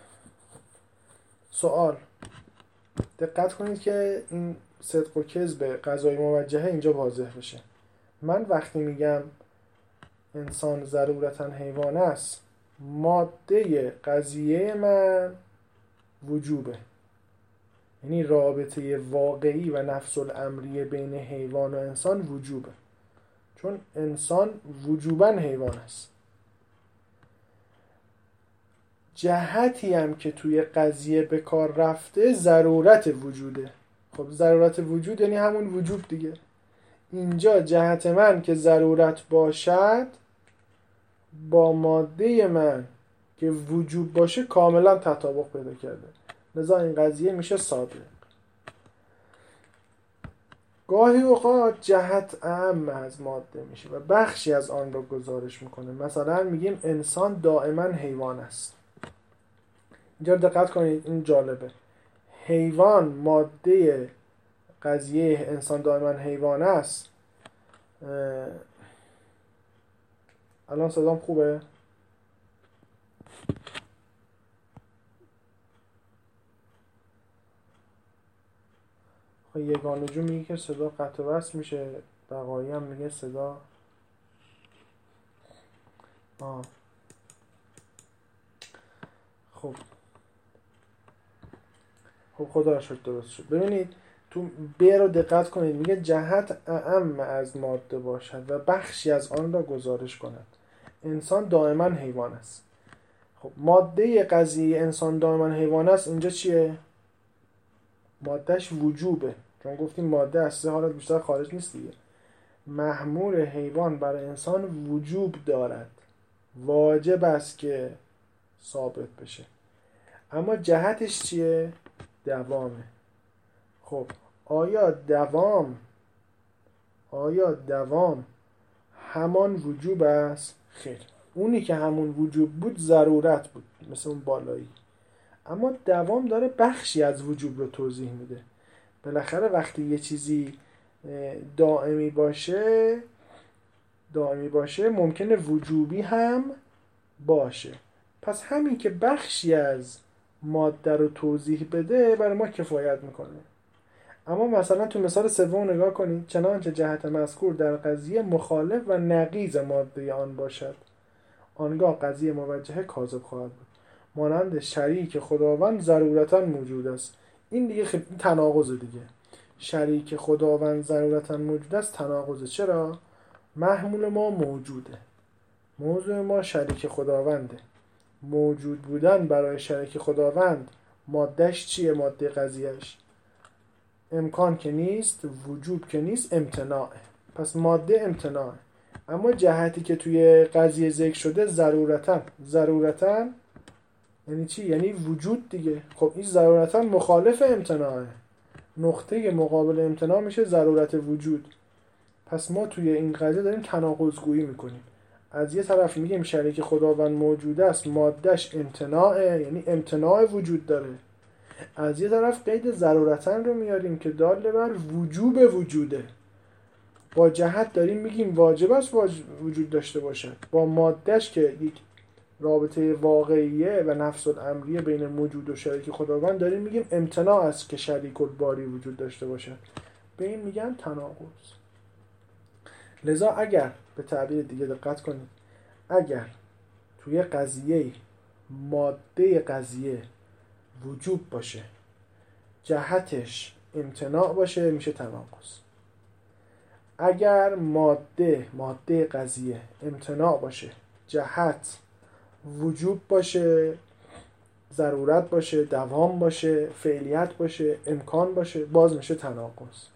سوال، دقت کنید که این صدق و کذب قضای موجهه اینجا واضح بشه. من وقتی میگم انسان ضرورتاً حیوان است، ماده قضیه من وجوبه، یعنی رابطه واقعی و نفس الامری بین حیوان و انسان وجوبه، چون انسان وجوباً حیوان است. جهتی هم که توی قضیه به کار رفته ضرورت وجوده. خب ضرورت وجود یعنی همون وجوب دیگه. اینجا جهت من که ضرورت باشد با ماده من که وجوب باشه کاملا تطابق پیدا کرده، لذا این قضیه میشه صادق. گاهی اوقات جهت اعم از ماده میشه و بخشی از آن رو گزارش میکنه. مثلا میگیم انسان دائما حیوان است. اینجا دقت کنید، این جالبه. حیوان ماده قضیه انسان دائما حیوان است. الان صدام خوبه؟ یگانه جو میگه که صدا قطع و وصل میشه، بقایی هم میگه صدا آه. خب خب خدا شکر درست شد. ببینید تو ب رو دقت کنید، میگه جهت اعم از ماده باشد و بخشی از آن را گزارش کند. انسان دائما حیوان است. خب ماده قضیه انسان دائما حیوان است اینجا چیه؟ مادهش وجوبه، چون گفتیم ماده از سه حالت بیشتر خارج نیست دیگه. محمول حیوان برای انسان وجوب دارد، واجب است که ثابت بشه. اما جهتش چیه؟ دوامه. خب آیا دوام آیا دوام همان وجوب است؟ خیر. اونی که همون وجوب بود ضرورت بود، مثل اون بالایی. اما دوام داره بخشی از وجوب رو توضیح میده. بالاخره وقتی یه چیزی دائمی باشه دائمی باشه ممکنه وجوبی هم باشه. پس همین که بخشی از ماده رو توضیح بده برای ما کفایت میکنه. اما مثلا تو مثال سوم نگاه کنید، چنانچه جهت مذکور در قضیه مخالف و نقیض ماده آن باشد، آنگاه قضیه موجهه کاذب خواهد بود. مانند شریک خداوند ضرورتا موجود است. این دیگه خیلی تناقض دیگه. شریک خداوند ضرورتا موجود است تناقض. چرا؟ محمول ما موجوده، موضوع ما شریک خداونده. موجود بودن برای شریک خداوند مادهش چیه؟ ماده قضیهش امکان که نیست، وجوب که نیست، امتناعه. پس ماده امتناعه. اما جهتی که توی قضیه ذکر شده ضرورتا ضرورتا یعنی چی؟ یعنی وجود دیگه. خب این ضرورتا مخالف امتناعه. نقطه مقابل امتناع میشه ضرورت وجود. پس ما توی این قضیه داریم تناقض گویی میکنیم. از یه طرف میگیم شریک خداوند موجود است، مادهش امتناعه، یعنی امتناع وجود داره. از یه طرف قید ضرورتا رو میاریم که دال بر وجوب وجوده. با جهت داریم میگیم واجب است وجود داشته باشد، با مادهش که یک رابطه واقعیه و نفس الامریه بین موجود و شریک خداوند داریم میگیم امتناع است که شریک الباری وجود داشته باشد. به این میگن تناقض. لذا اگر به تعبیر دیگه دقت کنید، اگر توی قضیه ماده قضیه وجوب باشه، جهتش امتناع باشه، میشه تناقض. اگر ماده ماده قضیه امتناع باشه، جهت وجوب باشه، ضرورت باشه، دوام باشه، فعلیت باشه، امکان باشه، باز میشه تناقض.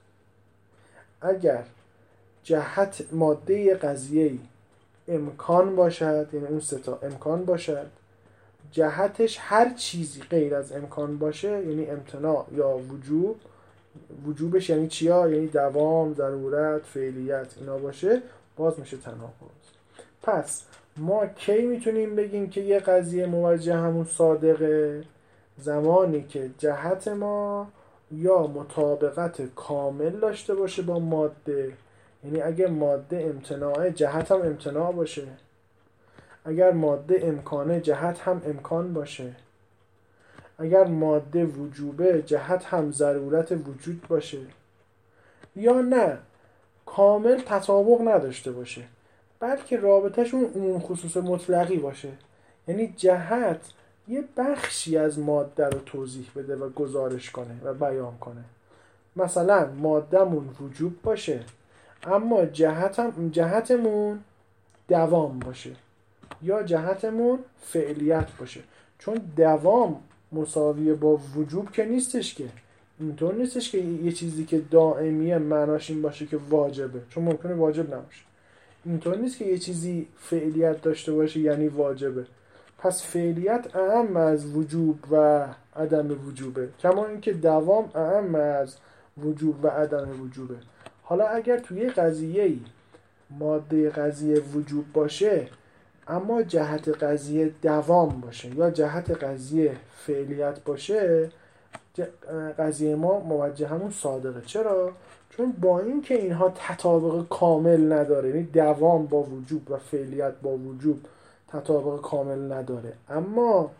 اگر جهت ماده قضیه امکان باشد، یعنی اون سه تا امکان باشد، جهتش هر چیزی غیر از امکان باشه، یعنی امتناع یا وجوب، وجوبش یعنی چیا؟ یعنی دوام، ضرورت، فعلیت، اینا باشه، باز میشه تناقض. پس ما کی میتونیم بگیم که یه قضیه موجه همون صادقه؟ زمانی که جهت ما یا مطابقت کامل داشته باشه با ماده. یعنی اگه ماده امتناعه، جهت هم امتناع باشه. اگر ماده امکانه، جهت هم امکان باشه. اگر ماده وجوبه، جهت هم ضرورت وجود باشه. یا نه کامل تطابق نداشته باشه، بلکه رابطهشون عموم خصوص مطلقی باشه. یعنی جهت یه بخشی از ماده رو توضیح بده و گزارش کنه و بیان کنه. مثلا مادهمون وجوب باشه، اما جهتم جهتمون دوام باشه، یا جهتمون فعلیت باشه. چون دوام مساویه با وجوب که نیستش که. اینطور نیستش که یه چیزی که دائمیه معناش این باشه که واجبه، چون ممکنه واجب نباشه. اینطور نیست که یه چیزی فعلیت داشته باشه یعنی واجبه. پس فعلیت اهم از وجوب و عدم وجوبه، کما اینکه دوام اهم از وجوب و عدم وجوبه. حالا اگر توی قضیه‌ای ماده قضیه وجوب باشه، اما جهت قضیه دوام باشه یا جهت قضیه فعلیت باشه، قضیه ما موجه همون صادقه. چرا؟ چون با این که اینها تطابق کامل نداره، یعنی دوام با وجوب و فعلیت با وجوب تطابق کامل نداره، اما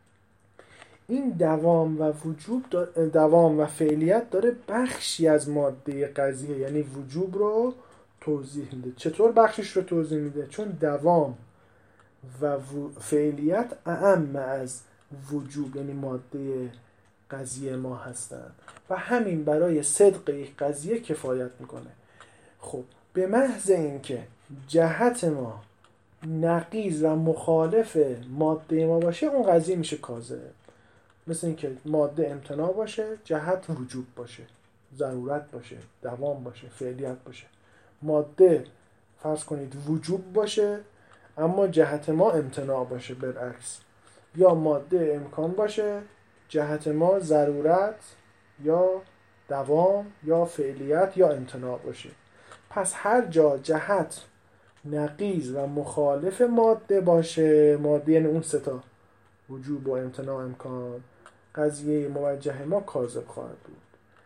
این دوام و وجوب دوام و فعلیت داره بخشی از ماده قضیه یعنی وجوب رو توضیح میده. چطور بخشش رو توضیح میده؟ چون دوام و فعلیت اعم از وجوب یعنی ماده قضیه ما هستن و همین برای صدق یک قضیه کفایت میکنه. خب به محض اینکه جهت ما نقیض و مخالف ماده ما باشه، اون قضیه میشه کاذب. مثل اینکه ماده امتناع باشه، جهت وجوب باشه، ضرورت باشه، دوام باشه، فعلیت باشه. ماده فرض کنید وجوب باشه اما جهت ما امتناع باشه، برعکس. یا ماده امکان باشه، جهت ما ضرورت یا دوام یا فعلیت یا امتناع باشه. پس هر جا جهت نقیض و مخالف ماده باشه، ماده یعنی اون ستا وجوب و امتناع امکان، قضیه موجه ما کاذب خواهد بود.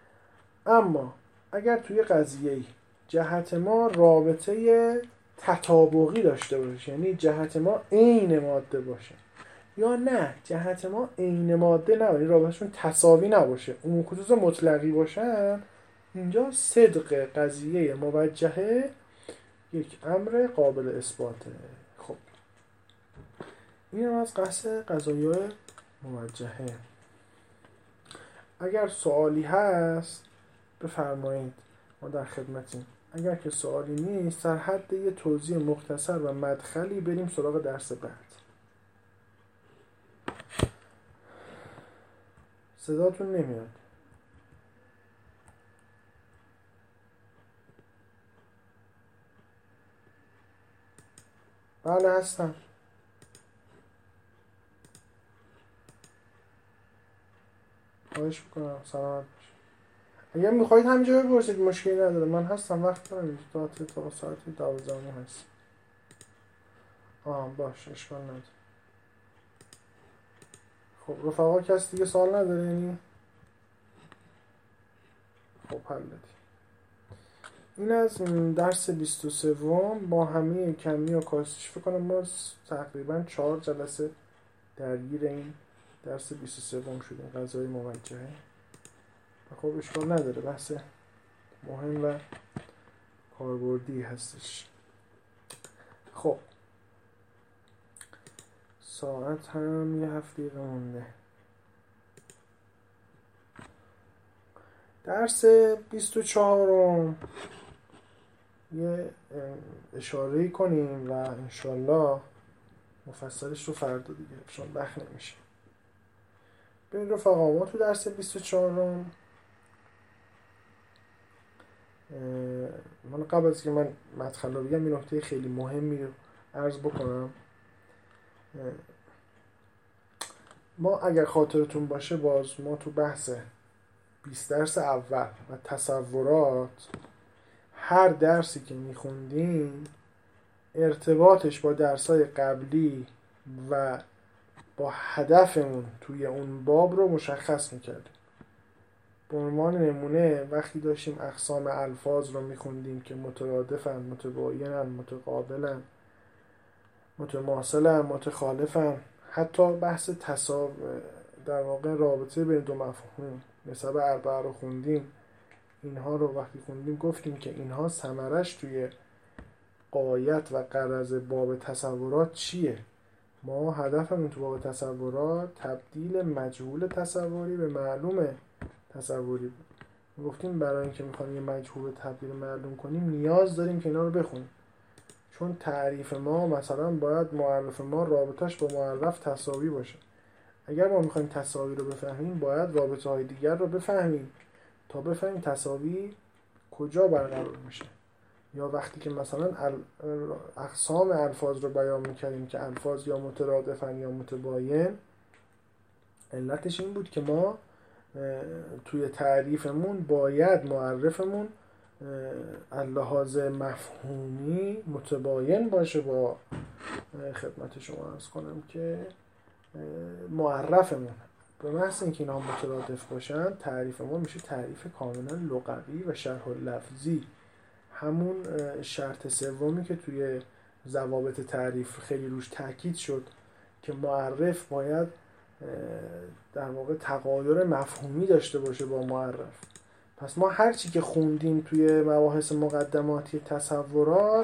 اما اگر توی قضیه جهت ما رابطه تطابقی داشته باشه، یعنی جهت ما عین ماده باشه، یا نه جهت ما عین ماده نباشه، رابطهشون تساوی نباشه، عموم خصوص مطلقی باشن، اینجا صدق قضیه موجهه یک امر قابل اثباته. خب این هم از قصد قضایای موجهه. اگر سوالی هست بفرمایید، ما در خدمتیم. اگر که سوالی نیست، در حد یه توضیح مختصر و مدخلی بریم سراغ درس بعد. صداتون نمیاد. بله هستم. خواهش میکنم. سلامت باشید. اگر میخواید همینجا بپرسید، مشکلی نداره، من هستم، وقت دارم. تا تا ساعت دوازده هست. آه باش، اشکال نداره. خب رفقا کسی دیگه سوال نداره یعنی؟ خب حل دادی. این از درس بیست و سه با همه کمی و کاستش. فکر کنم ما تقریبا چهار جلسه درگیر این درس بیست و سه شدیم، غذای موجهه. خب اشکال نداره، بحث مهم و کاربردی هستش. خب ساعت هم یه هفت دقیقه مونده. درس بیست و چهار یه اشاره کنیم و انشالله مفصلش رو فردا دیگه، چون وقت نمیشه. ببین رفقا، ما تو درس بیست و چهار من قبل از که من مدخل رو بگم، این نکته خیلی مهمی رو عرض بکنم. ما اگر خاطرتون باشه، باز ما تو بحث بیست درس اول و تصورات، هر درسی که میخوندیم ارتباطش با درسای قبلی و با هدفمون توی اون باب رو مشخص میکردیم. به عنوان نمونه وقتی داشتیم اقسام الفاظ رو میخوندیم که مترادفن، متباینن، متقابلن، متماثلن، متخالفن، حتی بحث تصاو در واقع رابطه بین دو مفهوم نسب اربعه رو خوندیم. اینها رو وقتی خوندیم گفتیم که اینها ثمرش توی غایت و غرض باب تصورات چیه. ما هدفمون تو باب تصورات تبدیل مجهول تصوری به معلوم تصوری بود. گفتیم برای اینکه میخوایم یه مجهول تبدیل معلوم کنیم نیاز داریم که اینا رو بخونیم، چون تعریف ما مثلا باید معرف ما رابطش با معرف تساوی باشه. اگر ما میخوایم تساوی رو بفهمیم باید رابطه های دیگر رو بفهمیم تا بفهمیم تساوی کجا برقرار میشه. یا وقتی که مثلا اقسام الفاظ رو بیان میکردیم که الفاظ یا مترادفن یا متباین، علتش این بود که ما توی تعریفمون باید معرفمون اللحاظ مفهومی متباین باشه با خدمت شما عرض کنم که معرفمون. به محض اینکه اینا مترادف باشن تعریف ما میشه تعریف کاملا لغوی و شرح لفظی. همون شرط سومی که توی ضوابط تعریف خیلی روش تاکید شد که معرف باید در واقع تغایر مفهومی داشته باشه با معرف. پس ما هر چی که خوندیم توی مباحث مقدماتی تصورات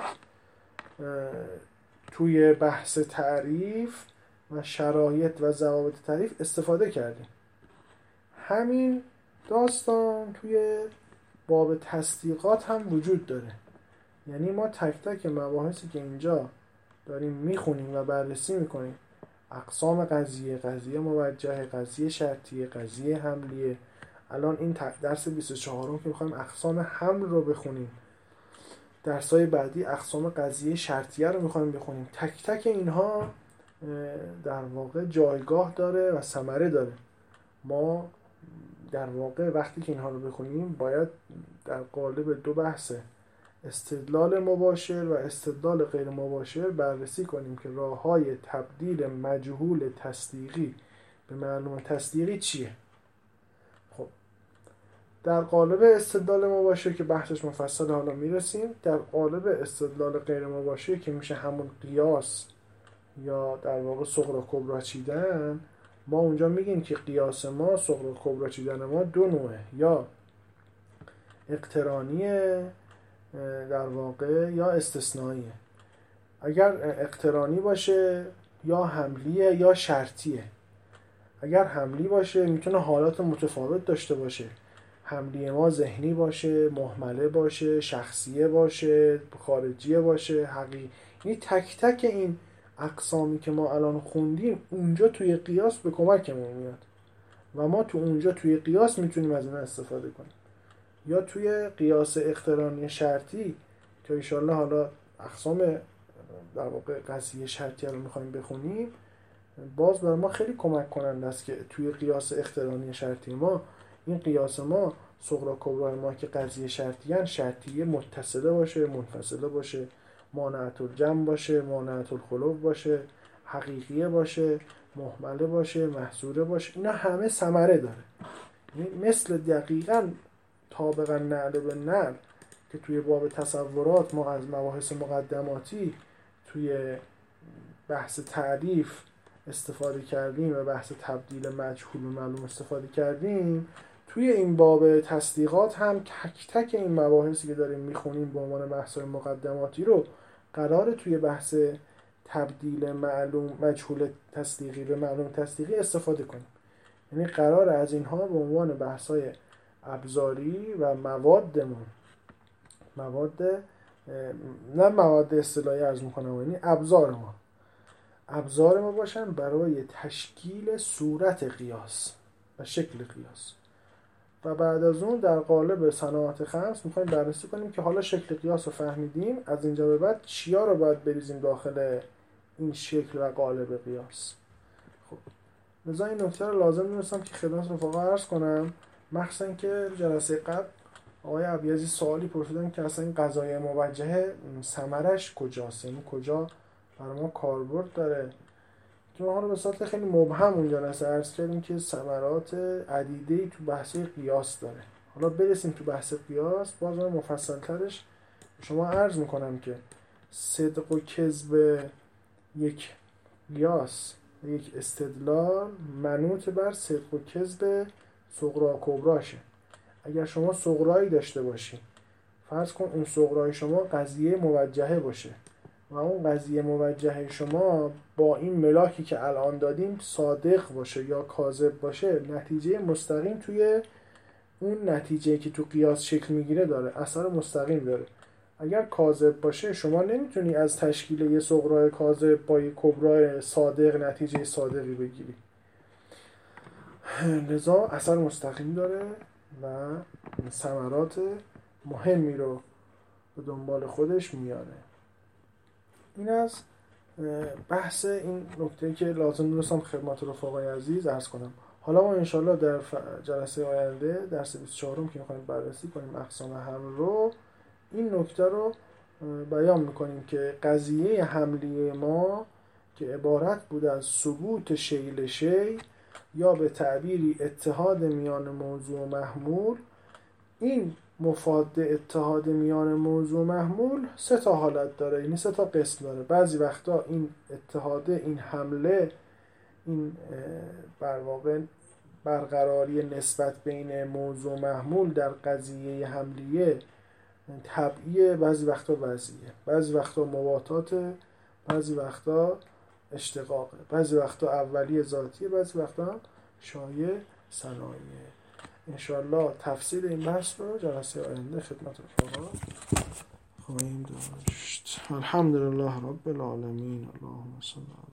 توی بحث تعریف و شرایط و ضوابط تعریف استفاده کردیم. همین داستان توی باب تصدیقات هم وجود داره. یعنی ما تک تک مباحثی که اینجا داریم میخونیم و بررسی میکنیم، اقسام قضیه، قضیه موجهه، قضیه شرطیه، قضیه حملیه. الان این درس بیست و چهار که میخوایم اقسام حمل رو بخونیم، درسای بعدی اقسام قضیه شرطیه رو میخوایم بخونیم. تک تک اینها در واقع جایگاه داره و ثمره داره. ما در واقع وقتی که اینها رو بخونیم باید در قالب دو بحث استدلال مباشر و استدلال غیر مباشر بررسی کنیم که راه‌های تبدیل مجهول تصدیقی به معلوم تصدیقی چیه. خب در قالب استدلال مباشر که بحثش مفصل حالا میرسیم، در قالب استدلال غیر مباشر که میشه همون قیاس یا در واقع صغرا کبرا چیدن، ما اونجا میگیم که قیاس ما، صغرا کبرا چیدن ما دو نوعه، یا اقترانیه در واقع یا استثنائیه. اگر اقترانی باشه یا حملیه یا شرطیه. اگر حملی باشه میتونه حالات متفاوت داشته باشه. حملی ما ذهنی باشه، مهمله باشه، شخصیه باشه، خارجیه باشه، حقیقی. یعنی تک تک این اقسامی که ما الان خوندیم اونجا توی قیاس به کمکمون میاد و ما تو اونجا توی قیاس میتونیم از این استفاده کنیم. یا توی قیاس اقترانی شرطی که انشالله حالا اقسام در واقع قضیه شرطی رو میخوایم بخونیم، باز برای ما خیلی کمک کننده است که توی قیاس اقترانی شرطی ما، این قیاس ما صغرا کبرا ما که قضیه شرطیان، شرطیه متصله باشه، منفصله باشه، مانعت الجمع باشه، مانعت الخلو باشه، حقیقیه باشه، مهمله باشه، محصوره باشه، اینا همه ثمره داره. مثل دقیقاً طابقاً نعل به نعل که توی باب تصورات ما از مباحث مقدماتی توی بحث تعریف استفاده کردیم و بحث تبدیل مجهول به معلوم استفاده کردیم، توی این باب تصدیقات هم تک تک این مباحثی که داریم میخونیم به عنوان بحث‌های مقدماتی رو قراره توی بحث تبدیل معلوم مجهول تصدیقی به معلوم تصدیقی استفاده کنیم. یعنی قراره از اینها به عنوان بحث‌های ابزاری و موادمون، مواد نه مواد اصطلاحی عرض میکنم، یعنی ابزار ما ابزار ما باشن برای تشکیل صورت قیاس و شکل قیاس. و بعد از اون در قالب صناعت خمس میخوایم بررسی کنیم که حالا شکل قیاس رو فهمیدیم، از اینجا به بعد چیا رو باید بریزیم داخل این شکل و قالب قیاس. خب لذا این نکته رو لازم می‌دونستم که خدمت رفقا عرض کنم، مخصوصا که جلسه قبل آقای عبیزی سوالی پرسیدن که اصلا این قضایای موجهه ثمرش کجاست، یعنی کجا برای ما کاربرد داره، که ما رو به صورت خیلی مبهم اونجا نسه عرض کردیم که ثمرات عدیده‌ای تو بحث قیاس داره. حالا برسیم تو بحث قیاس باز من مفصل ترش شما عرض میکنم که صدق و کذب یک قیاس یک استدلال منوط بر صدق و کذب صغرا کبراشه. اگر شما صغرایی داشته باشی، فرض کن اون صغرای شما قضیه موجهه باشه و اون قضیه موجهه شما با این ملاکی که الان دادیم صادق باشه یا کاذب باشه، نتیجه مستقیم توی اون نتیجه که تو قیاس شکل میگیره داره، اثر مستقیم داره. اگر کاذب باشه شما نمیتونی از تشکیل یه صغرای کاذب با یه کبرای صادق نتیجه صادقی بگیری، لذا اثر مستقیم داره و ثمرات مهمی رو به دنبال خودش میاره. این از بحث این نکته که لازم دونستم خدمت رفقای عزیز عرض کنم. حالا ما انشالله در جلسه آینده درس بیست و چهارم که میخوایم بررسی کنیم اقسام حمل رو، این نکته رو بیان میکنیم که قضیه حملیه ما که عبارت بود از ثبوت شیء شیء یا به تعبیری اتحاد میان موضوع و محمول، این مفاد اتحاد میان موضوع و محمول سه تا حالت داره، یعنی سه تا قسم داره. بعضی وقتا این اتحاد، این حمله، این بر واقع برقراری نسبت بین موضوع و محمول در قضیه حملیه طبعیه، بعضی وقتا وضعیه، بعضی وقتا مواتات، بعضی وقتا اشتقاقه، بعضی وقتا اولیه ذاتیه، بعضی وقتا شایع صنایعه. انشاءالله تفصیل این بحث رو جلسه آینده خدمت رفقا خواهیم داشت. الحمدلله رب العالمین. اللهم صل